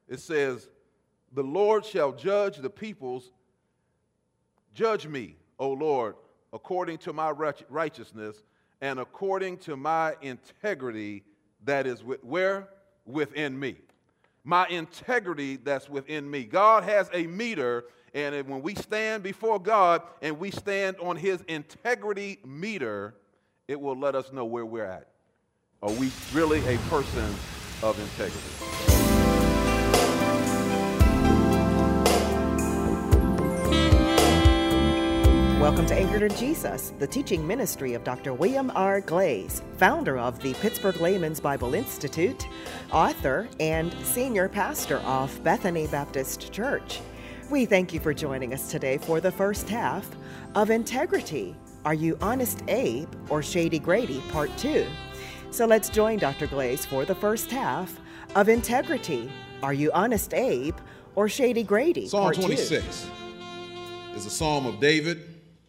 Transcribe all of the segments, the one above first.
It says, the Lord shall judge the peoples. Judge me, O Lord, according to my righteousness and according to my integrity that is where? Within me. My integrity that's within me. God has a meter, and when we stand before God and we stand on his integrity meter, it will let us know where we're at. Are we really a person of integrity? Welcome to Anchored in Jesus, the teaching ministry of Dr. William R. Glaze, founder of the Pittsburgh Layman's Bible Institute, author, and senior pastor of Bethany Baptist Church. We thank you for joining us today for the first half of Integrity. Are you Honest Abe or Shady Grady, Part 2? So let's join Dr. Glaze for the first half of Integrity. Are you Honest Abe or Shady Grady, Part 2? Psalm 26 is a psalm of David,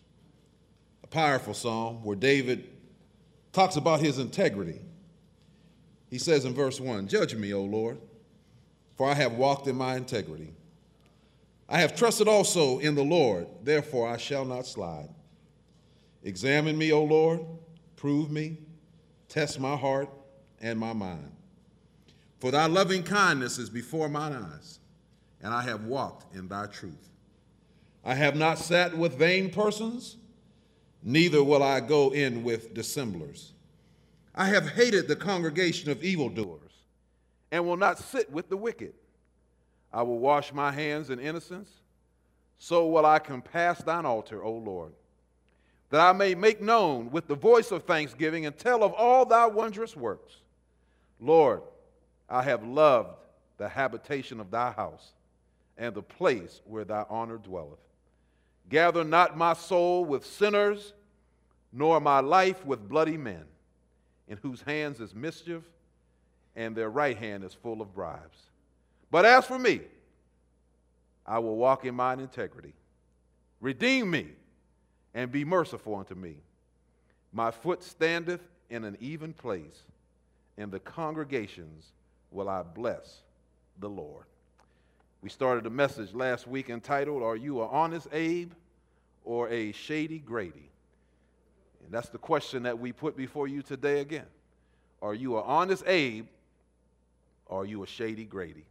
a powerful psalm where David talks about his integrity. He says in verse 1, "Judge me, O Lord, for I have walked in my integrity. I have trusted also in the Lord, therefore I shall not slide. Examine me, O Lord, prove me, test my heart and my mind. For thy loving kindness is before mine eyes, and I have walked in thy truth. I have not sat with vain persons, neither will I go in with dissemblers. I have hated the congregation of evildoers, And will not sit with the wicked. I will wash my hands in innocence. So will I compass thine altar, O Lord, that I may make known with the voice of thanksgiving and tell of all thy wondrous works. Lord, I have loved the habitation of thy house and the place where thy honor dwelleth. Gather not my soul with sinners, nor my life with bloody men, in whose hands is mischief, and their right hand is full of bribes. But as for me, I will walk in mine integrity. Redeem me, and be merciful unto me. My foot standeth in an even place, and the congregations will I bless the Lord." We started a message last week entitled, "Are you an honest Abe or a shady Grady?" And that's the question that we put before you today again. Are you an honest Abe or are you a shady Grady?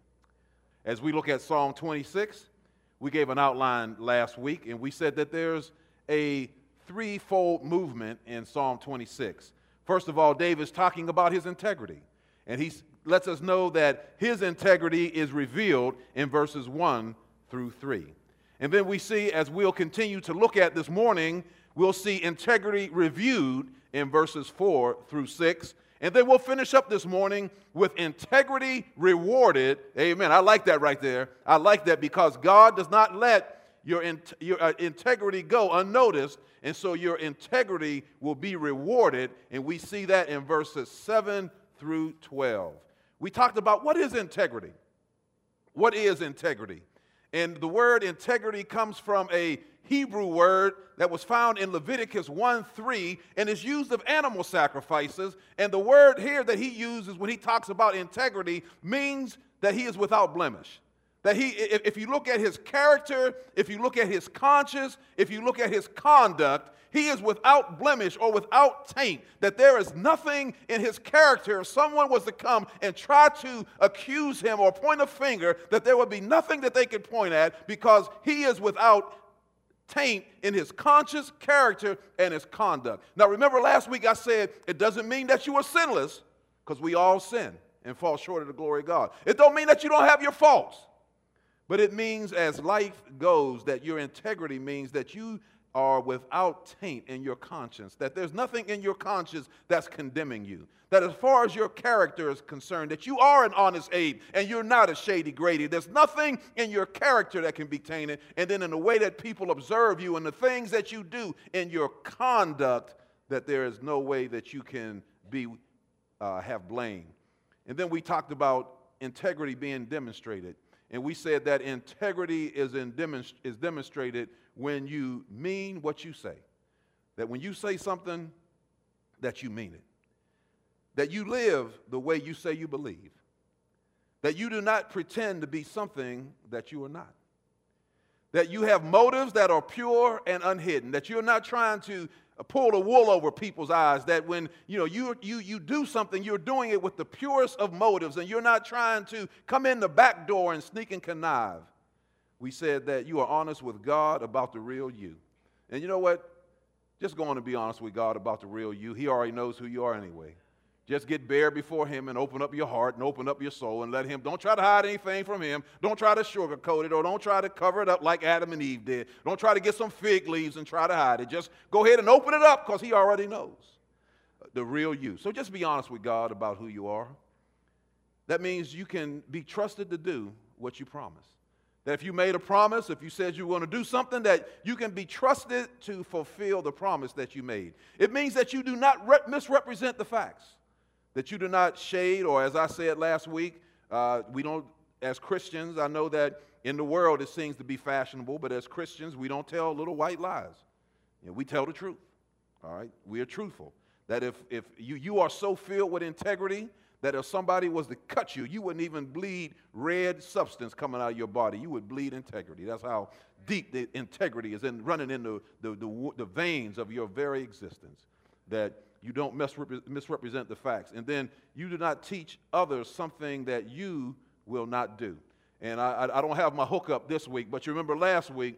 As we look at Psalm 26, we gave an outline last week, and we said that there's a threefold movement in Psalm 26. First of all, David's talking about his integrity, and he lets us know that his integrity is revealed in verses 1 through 3. And then we see, as we'll continue to look at this morning, we'll see integrity reviewed in verses 4 through 6. And then we'll finish up this morning with integrity rewarded. Amen. I like that right there. I like that because God does not let your integrity go unnoticed, and so your integrity will be rewarded. And we see that in verses 7 through 12. We talked about what is integrity. What is integrity? And the word integrity comes from a Hebrew word that was found in Leviticus 1:3 and is used of animal sacrifices. And the word here that he uses when he talks about integrity means that he is without blemish. That if you look at his character, if you look at his conscience, if you look at his conduct, he is without blemish or without taint. That there is nothing in his character. If someone was to come and try to accuse him or point a finger, that there would be nothing that they could point at because he is without taint in his conscience, character, and his conduct. Now remember last week I said it doesn't mean that you are sinless, because we all sin and fall short of the glory of God. It don't mean that you don't have your faults. But it means, as life goes, that your integrity means that you are without taint in your conscience, that there's nothing in your conscience that's condemning you, that as far as your character is concerned, that you are an honest Abe and you're not a shady Grady. There's nothing in your character that can be tainted, and then in the way that people observe you and the things that you do in your conduct, that there is no way that you can have blame. And then we talked about integrity being demonstrated. And we said that integrity is demonstrated when you mean what you say. That when you say something, that you mean it. That you live the way you say you believe. that you do not pretend to be something that you are not. That you have motives that are pure and unhidden, that you're not trying to pull the wool over people's eyes, that when you do something, you're doing it with the purest of motives, and you're not trying to come in the back door and sneak and connive. We said that you are honest with God about the real you. And you know what? Just go on and be honest with God about the real you. He already knows who you are anyway. Just get bare before him and open up your heart and open up your soul and let him. Don't try to hide anything from him. Don't try to sugarcoat it, or don't try to cover it up like Adam and Eve did. Don't try to get some fig leaves and try to hide it. Just go ahead and open it up, because he already knows the real you. So just be honest with God about who you are. That means you can be trusted to do what you promise. That if you made a promise, if you said you were going to do something, that you can be trusted to fulfill the promise that you made. It means that you do not misrepresent the facts. That you do not shade, or as I said last week, we don't, as Christians, I know that in the world it seems to be fashionable, but as Christians, we don't tell little white lies. We tell the truth, all right? We are truthful. That if you are so filled with integrity that if somebody was to cut you, you wouldn't even bleed red substance coming out of your body. You would bleed integrity. That's how deep the integrity is running in the veins of your very existence. That you don't misrepresent the facts. And then you do not teach others something that you will not do. And I don't have my hookup this week, but you remember last week,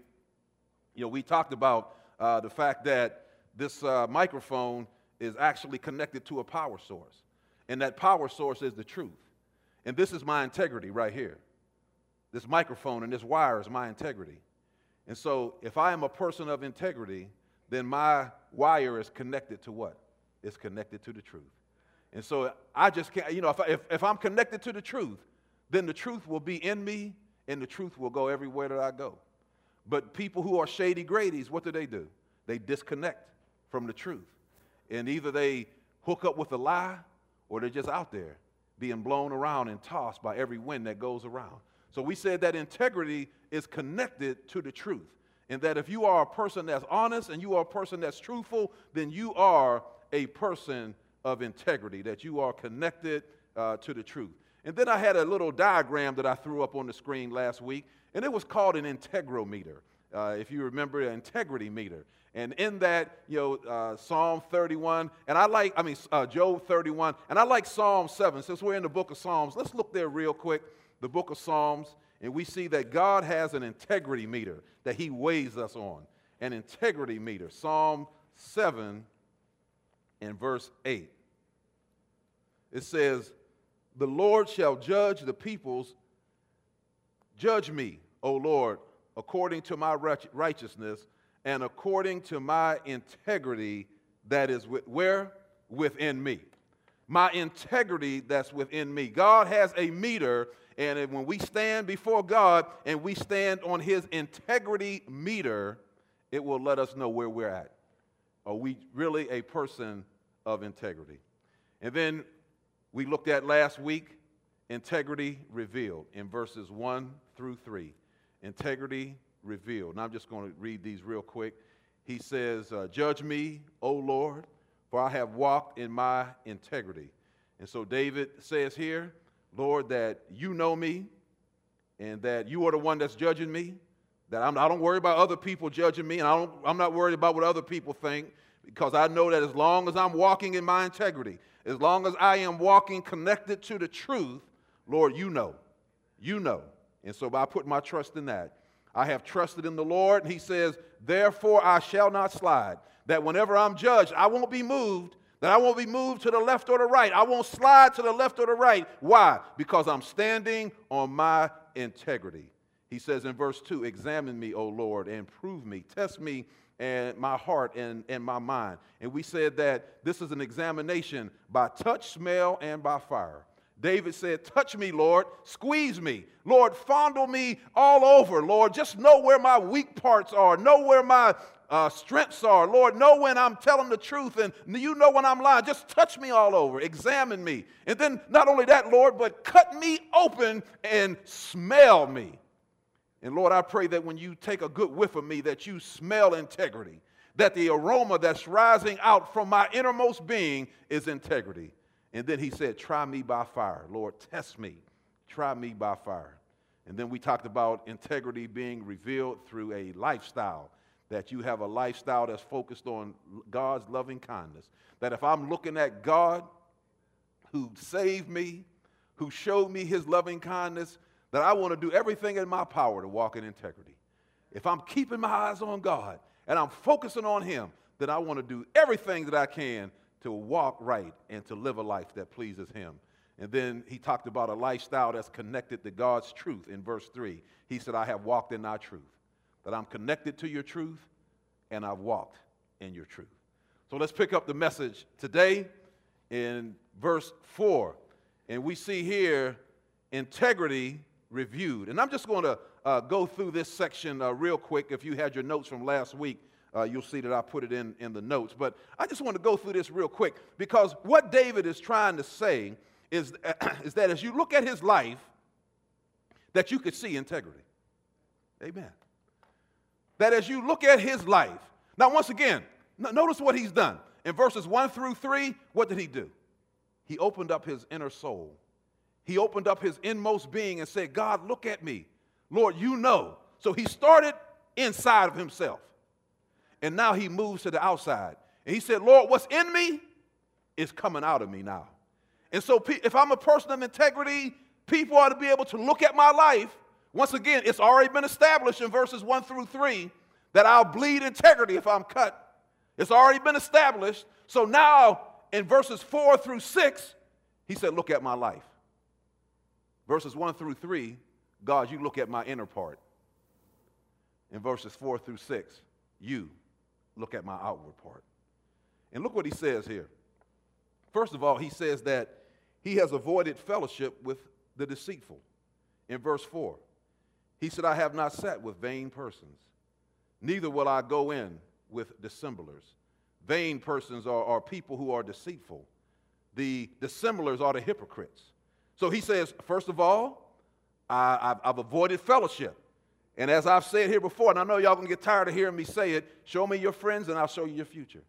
we talked about the fact that this microphone is actually connected to a power source. And that power source is the truth. And this is my integrity right here. This microphone and this wire is my integrity. And so if I am a person of integrity, then my wire is connected to what? It's connected to the truth. And so I just can't, if I'm connected to the truth, then the truth will be in me and the truth will go everywhere that I go. But people who are shady Grady's, what do? They disconnect from the truth. And either they hook up with a lie, or they're just out there being blown around and tossed by every wind that goes around. So we said that integrity is connected to the truth. And that if you are a person that's honest and you are a person that's truthful, then you are a person of integrity, that you are connected to the truth. And then I had a little diagram that I threw up on the screen last week, and it was called an integrometer. If you remember, an integrity meter. And in that, Psalm 31, and Job 31, and I like Psalm 7. Since we're in the book of Psalms, let's look there real quick, the book of Psalms, and we see that God has an integrity meter that he weighs us on. An integrity meter. Psalm 7 and verse 8. It says, "The Lord shall judge the peoples. Judge me, O Lord, according to my righteousness and according to my integrity that is within me." My integrity that's within me. God has a meter, and when we stand before God and we stand on his integrity meter, it will let us know where we're at. Are we really a person of integrity? And then we looked at last week, integrity revealed in verses 1 through 3. Integrity revealed. Now I'm just going to read these real quick. He says, "Judge me, O Lord, for I have walked in my integrity." And so David says here, Lord, that you know me and that you are the one that's judging me, that I don't worry about other people judging me, and I'm not worried about what other people think, because I know that as long as I'm walking in my integrity, as long as I am walking connected to the truth, Lord, you know. You know. And so by putting my trust in that, I have trusted in the Lord, and he says, therefore I shall not slide. That whenever I'm judged, I won't be moved, that I won't be moved to the left or the right. I won't slide to the left or the right. Why? Because I'm standing on my integrity. He says in verse 2, examine me, O Lord, and prove me. Test me and my heart and my mind. And we said that this is an examination by touch, smell, and by fire. David said, touch me, Lord, squeeze me. Lord, fondle me all over. Lord, just know where my weak parts are. Know where my strengths are. Lord, know when I'm telling the truth, and you know when I'm lying. Just touch me all over. Examine me. And then not only that, Lord, but cut me open and smell me. And Lord, I pray that when you take a good whiff of me, that you smell integrity, that the aroma that's rising out from my innermost being is integrity. And then he said, try me by fire. Lord, test me. try me by fire. And then we talked about integrity being revealed through a lifestyle, that you have a lifestyle that's focused on God's loving kindness. That if I'm looking at God who saved me, who showed me his loving kindness, that I want to do everything in my power to walk in integrity. If I'm keeping my eyes on God and I'm focusing on him, then I want to do everything that I can to walk right and to live a life that pleases him. And then he talked about a lifestyle that's connected to God's truth in verse 3. He said, I have walked in thy truth. That I'm connected to your truth and I've walked in your truth. So let's pick up the message today in verse 4. And we see here integrity reviewed. And I'm just going to go through this section real quick. If you had your notes from last week, you'll see that I put it in the notes. But I just want to go through this real quick, because what David is trying to say is that as you look at his life, that you could see integrity. Amen. That as you look at his life, now once again, notice what he's done. In verses 1 through 3, what did he do? He opened up his inner soul. He opened up his inmost being and said, God, look at me. Lord, you know. So he started inside of himself. And now he moves to the outside. And he said, Lord, what's in me is coming out of me now. And so if I'm a person of integrity, people ought to be able to look at my life. Once again, it's already been established in verses 1 through 3 that I'll bleed integrity if I'm cut. It's already been established. So now in verses 4 through 6, he said, look at my life. Verses 1 through 3, God, you look at my inner part. In verses 4 through 6, you look at my outward part. And look what he says here. First of all, he says that he has avoided fellowship with the deceitful. In verse 4, he said, I have not sat with vain persons, neither will I go in with dissemblers. Vain persons are people who are deceitful. The dissemblers are the hypocrites. So he says, first of all, I've avoided fellowship. And as I've said here before, and I know y'all going to get tired of hearing me say it, show me your friends and I'll show you your future.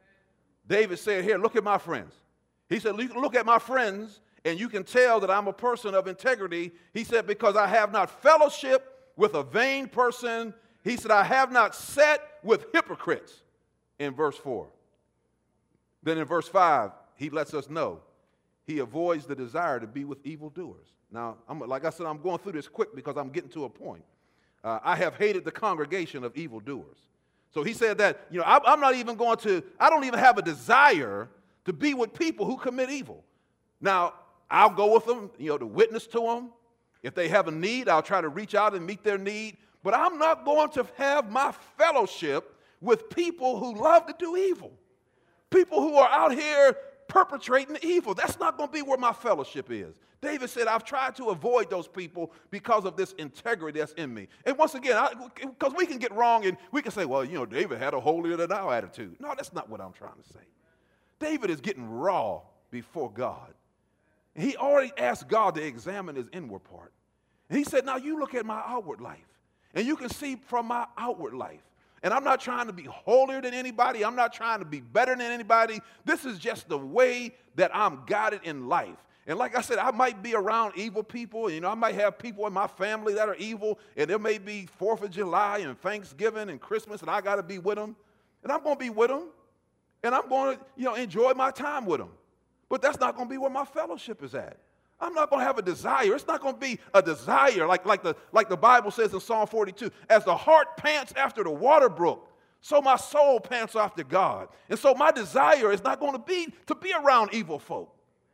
David said here, look at my friends. He said, you can look at my friends and you can tell that I'm a person of integrity. He said, because I have not fellowship with a vain person. He said, I have not sat with hypocrites in verse 4. Then in verse 5, he lets us know he avoids the desire to be with evildoers. Now, like I said, I'm going through this quick because I'm getting to a point. I have hated the congregation of evildoers. So he said that, I'm not even I don't even have a desire to be with people who commit evil. Now, I'll go with them, to witness to them. If they have a need, I'll try to reach out and meet their need. But I'm not going to have my fellowship with people who love to do evil. People who are out here perpetrating evil. That's not going to be where my fellowship is. David said, I've tried to avoid those people because of this integrity that's in me. And once again, because we can get wrong and we can say, well, David had a holier than thou attitude. No, that's not what I'm trying to say. David is getting raw before God. And he already asked God to examine his inward part. And he said, now you look at my outward life. And you can see from my outward life. And I'm not trying to be holier than anybody. I'm not trying to be better than anybody. This is just the way that I'm guided in life. And like I said, I might be around evil people. I might have people in my family that are evil. And there may be 4th of July and Thanksgiving and Christmas, and I got to be with them. And I'm going to be with them. And I'm going to, enjoy my time with them. But that's not going to be where my fellowship is at. I'm not going to have a desire. It's not going to be a desire like the Bible says in Psalm 42. As the heart pants after the water brook, so my soul pants after God. And so my desire is not going to be around evil folk.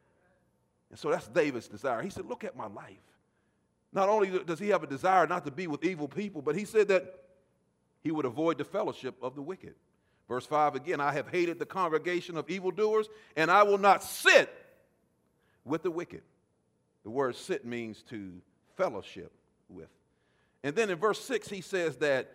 And so that's David's desire. He said, look at my life. Not only does he have a desire not to be with evil people, but he said that he would avoid the fellowship of the wicked. Verse 5 again, I have hated the congregation of evildoers, and I will not sit with the wicked. The word sit means to fellowship with. And then in verse 6, he says that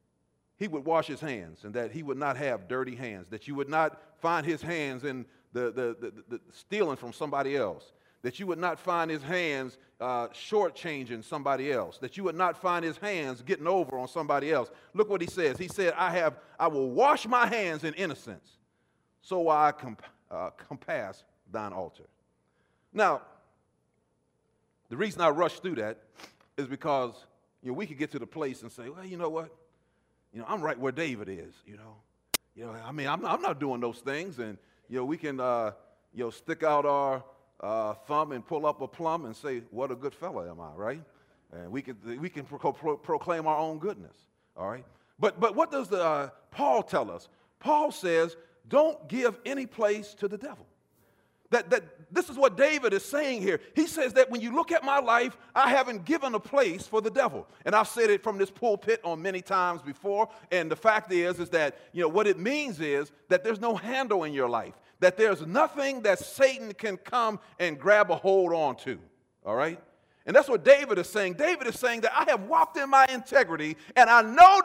he would wash his hands and that he would not have dirty hands, that you would not find his hands in the stealing from somebody else, that you would not find his hands shortchanging somebody else, that you would not find his hands getting over on somebody else. Look what he says. He said, I will wash my hands in innocence, so I compass thine altar. Now, The reason I rush through that is because, we could get to the place and say, well, you know what? I'm right where David is, I mean, I'm not doing those things. And, we can, stick out our thumb and pull up a plum and say, what a good fellow am I, right? And we can proclaim our own goodness, all right? But what does Paul tell us? Paul says, don't give any place to the devil. That this is what David is saying here. He says that when you look at my life, I haven't given a place for the devil. And I've said it from this pulpit on many times before. And the fact is that, what it means is that there's no handle in your life. That there's nothing that Satan can come and grab a hold on to. All right? And that's what David is saying. David is saying that I have walked in my integrity, and I know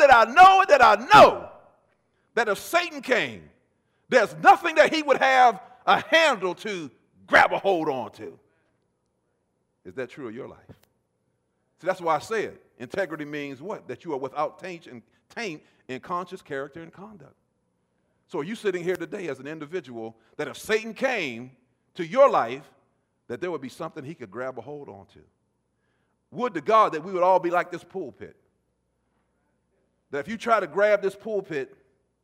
that if Satan came, there's nothing that he would have a handle to grab a hold on to. Is that true of your life? See, that's why I said integrity means what? That you are without taint in conscious character and conduct. So are you sitting here today as an individual that if Satan came to your life, that there would be something he could grab a hold on to? Would to God that we would all be like this pulpit. That if you try to grab this pulpit,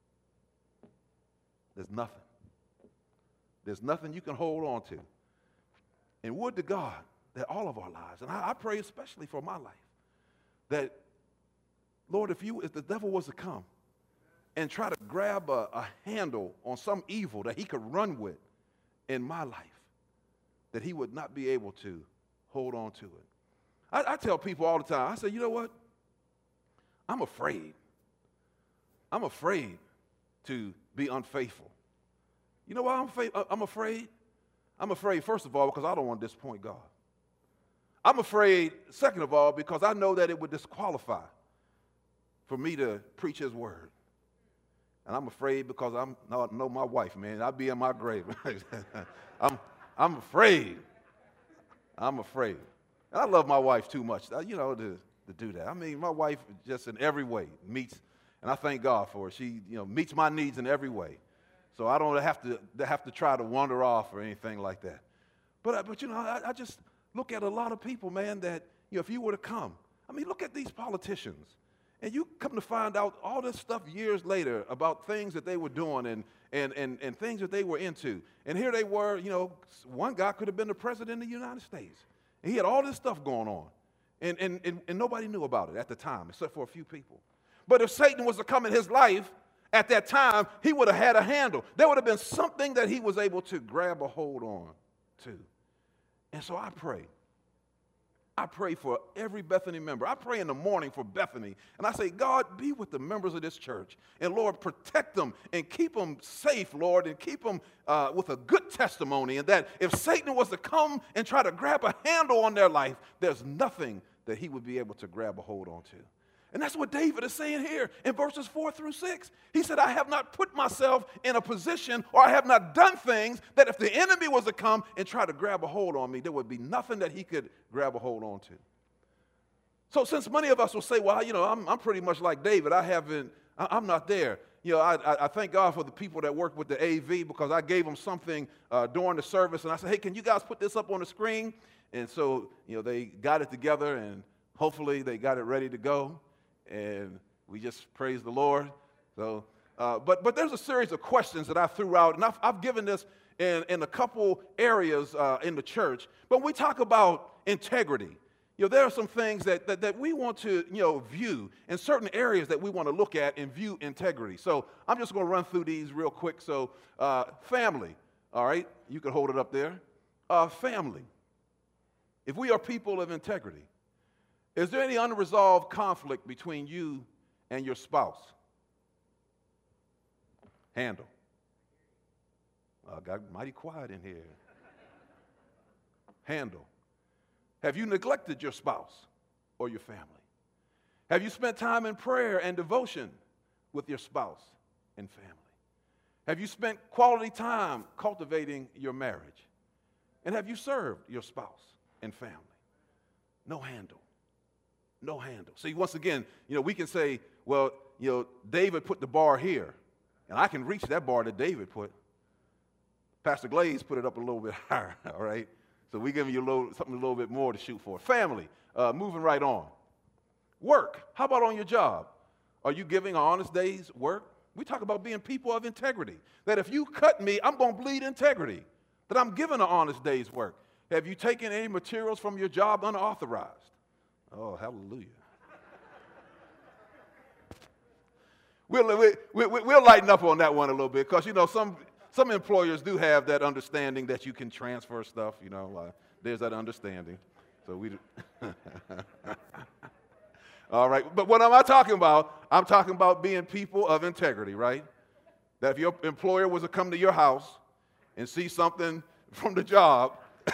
there's nothing. There's nothing you can hold on to. And would to God that all of our lives, and I pray especially for my life, that, Lord, if the devil was to come and try to grab a handle on some evil that he could run with in my life, that he would not be able to hold on to it. I tell people all the time, I say, you know what? I'm afraid. I'm afraid to be unfaithful. You know why I'm afraid? I'm afraid, first of all, because I don't want to disappoint God. I'm afraid, second of all, because I know that it would disqualify for me to preach his word. And I'm afraid because I know my wife, man. I'd be in my grave. I'm afraid. I'm afraid. And I love my wife too much, to do that. I mean, my wife just in every way meets, and I thank God for her. She, meets my needs in every way. So I don't have to try to wander off or anything like that. But I just look at a lot of people, man, that, if you were to come, I mean, look at these politicians. And you come to find out all this stuff years later about things that they were doing and things that they were into. And here they were, one guy could have been the president of the United States. And he had all this stuff going on. And nobody knew about it at the time, except for a few people. But if Satan was to come in his life at that time, he would have had a handle. There would have been something that he was able to grab a hold on to. And so I pray. I pray for every Bethany member. I pray in the morning for Bethany. And I say, God, be with the members of this church. And, Lord, protect them and keep them safe, Lord, and keep them with a good testimony. And that if Satan was to come and try to grab a handle on their life, there's nothing that he would be able to grab a hold on to. And that's what David is saying here in verses 4 through 6. He said, I have not put myself in a position, or I have not done things that if the enemy was to come and try to grab a hold on me, there would be nothing that he could grab a hold on to. So since many of us will say, well, I'm pretty much like David. I'm not there. I thank God for the people that work with the AV, because I gave them something during the service. And I said, hey, can you guys put this up on the screen? And so, they got it together, and hopefully they got it ready to go. And we just praise the Lord. So, but there's a series of questions that I threw out, and I've given this in a couple areas in the church. But when we talk about integrity, there are some things that we want to view, in certain areas that we want to look at and view integrity. So I'm just going to run through these real quick. So family, all right, you can hold it up there. Family. If we are people of integrity, is there any unresolved conflict between you and your spouse? Handle. I got mighty quiet in here. Handle. Have you neglected your spouse or your family? Have you spent time in prayer and devotion with your spouse and family? Have you spent quality time cultivating your marriage? And have you served your spouse and family? No handle. No handle. See, once again, we can say, well, David put the bar here, and I can reach that bar that David put. Pastor Glaze put it up a little bit higher, all right? So we giving you something a little bit more to shoot for. Family, moving right on. Work, how about on your job? Are you giving an honest day's work? We talk about being people of integrity. That if you cut me, I'm going to bleed integrity. That I'm giving an honest day's work. Have you taken any materials from your job unauthorized? Oh, hallelujah. We'll lighten up on that one a little bit because, you know, some employers do have that understanding that you can transfer stuff, you know. There's that understanding. So we all right, but what am I talking about? I'm talking about being people of integrity, right? That if your employer was to come to your house and see something from the job,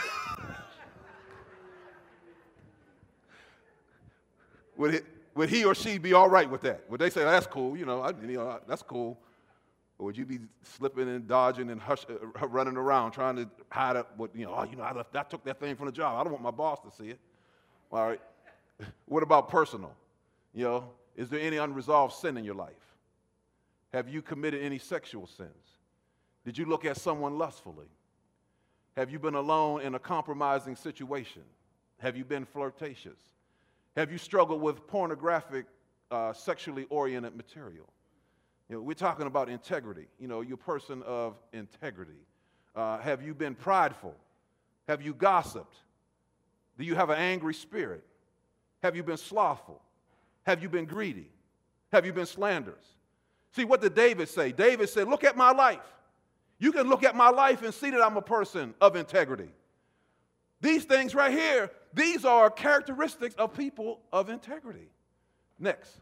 would he or she be all right with that? Would they say, that's cool, that's cool? Or would you be slipping and dodging and running around trying to hide up what, I took that thing from the job. I don't want my boss to see it. All right. What about personal? Is there any unresolved sin in your life? Have you committed any sexual sins? Did you look at someone lustfully? Have you been alone in a compromising situation? Have you been flirtatious? Have you struggled with pornographic, sexually oriented material? We're talking about integrity. You're a person of integrity. Have you been prideful? Have you gossiped? Do you have an angry spirit? Have you been slothful? Have you been greedy? Have you been slanderous? See, what did David say? David said, look at my life. You can look at my life and see that I'm a person of integrity. These things right here, these are characteristics of people of integrity. Next.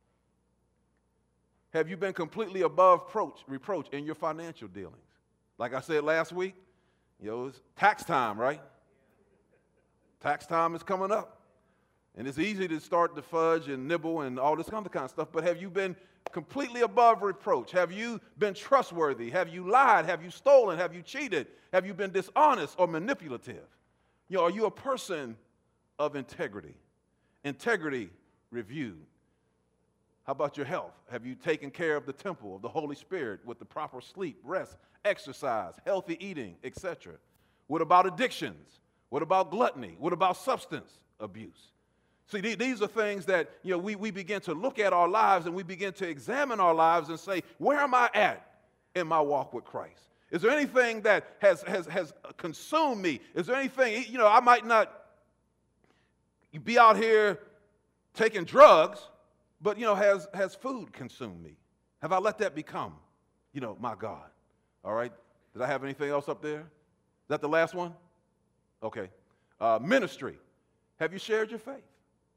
Have you been completely above reproach in your financial dealings? Like I said last week, it's tax time, right? Tax time is coming up. And it's easy to start to fudge and nibble and all this kind of stuff, but have you been completely above reproach? Have you been trustworthy? Have you lied? Have you stolen? Have you cheated? Have you been dishonest or manipulative? Are you a person of integrity? Integrity reviewed. How about your health? Have you taken care of the temple of the Holy Spirit with the proper sleep, rest, exercise, healthy eating, etc.? What about addictions? What about gluttony? What about substance abuse? See, these are things that, we begin to look at our lives and we begin to examine our lives and say, where am I at in my walk with Christ? Is there anything that has consumed me? Is there anything, I might not be out here taking drugs, but, has food consumed me? Have I let that become, my God? All right. Did I have anything else up there? Is that the last one? Okay. Ministry. Have you shared your faith?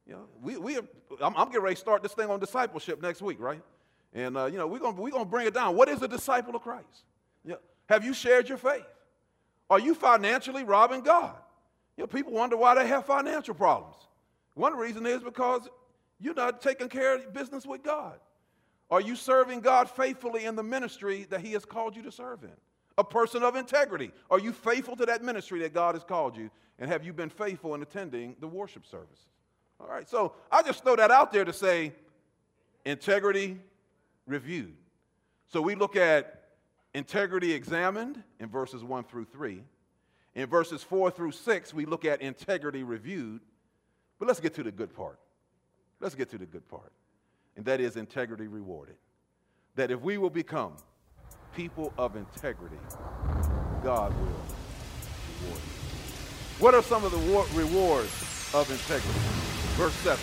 I'm getting ready to start this thing on discipleship next week, right? And, we're gonna bring it down. What is a disciple of Christ? Have you shared your faith? Are you financially robbing God? People wonder why they have financial problems. One reason is because you're not taking care of business with God. Are you serving God faithfully in the ministry that He has called you to serve in? A person of integrity. Are you faithful to that ministry that God has called you? And have you been faithful in attending the worship services? All right, so I just throw that out there to say integrity reviewed. So we look at integrity examined in verses 1 through 3. In verses 4 through 6, we look at integrity reviewed. But let's get to the good part. Let's get to the good part. And that is integrity rewarded. That if we will become people of integrity, God will reward you. What are some of the rewards of integrity? Verse 7.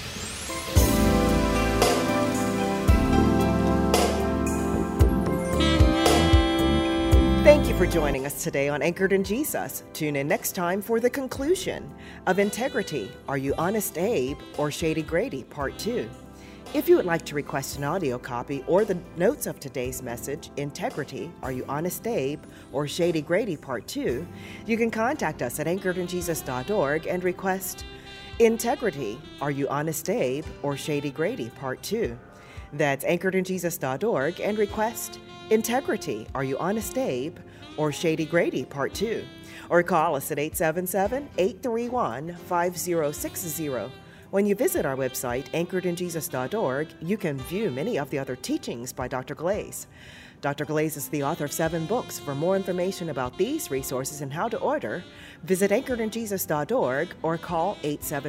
Thank you for joining us today on Anchored in Jesus. Tune in next time for the conclusion of Integrity. Are you Honest Abe or Shady Grady? Part 2. If you would like to request an audio copy or the notes of today's message, Integrity, Are You Honest Abe or Shady Grady? Part 2, you can contact us at anchoredinjesus.org and request Integrity, Are You Honest Abe or Shady Grady? Part 2. That's anchoredinjesus.org and request Integrity, Are You Honest Abe or Shady Grady? Part 2. Or call us at 877-831-5060. When you visit our website, anchoredinjesus.org, you can view many of the other teachings by Dr. Glaze. Dr. Glaze is the author of 7 books. For more information about these resources and how to order, visit anchoredinjesus.org or call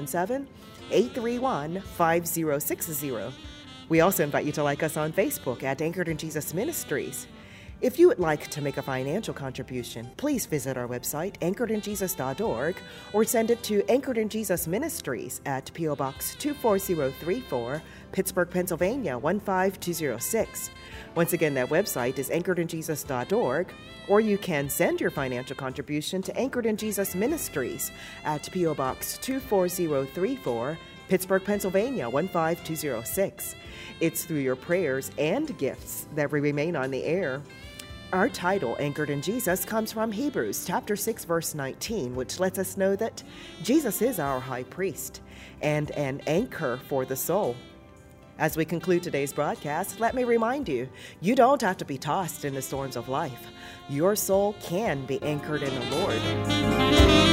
877-831-5060. We also invite you to like us on Facebook at Anchored in Jesus Ministries. If you would like to make a financial contribution, please visit our website, anchoredinjesus.org, or send it to Anchored in Jesus Ministries at P.O. Box 24034, Pittsburgh, Pennsylvania 15206. Once again, that website is anchoredinjesus.org, or you can send your financial contribution to Anchored in Jesus Ministries at P.O. Box 24034, Pittsburgh, Pennsylvania 15206. It's through your prayers and gifts that we remain on the air. Our title, Anchored in Jesus, comes from Hebrews chapter 6, verse 19, which lets us know that Jesus is our high priest and an anchor for the soul. As we conclude today's broadcast, let me remind you, you don't have to be tossed in the storms of life. Your soul can be anchored in the Lord.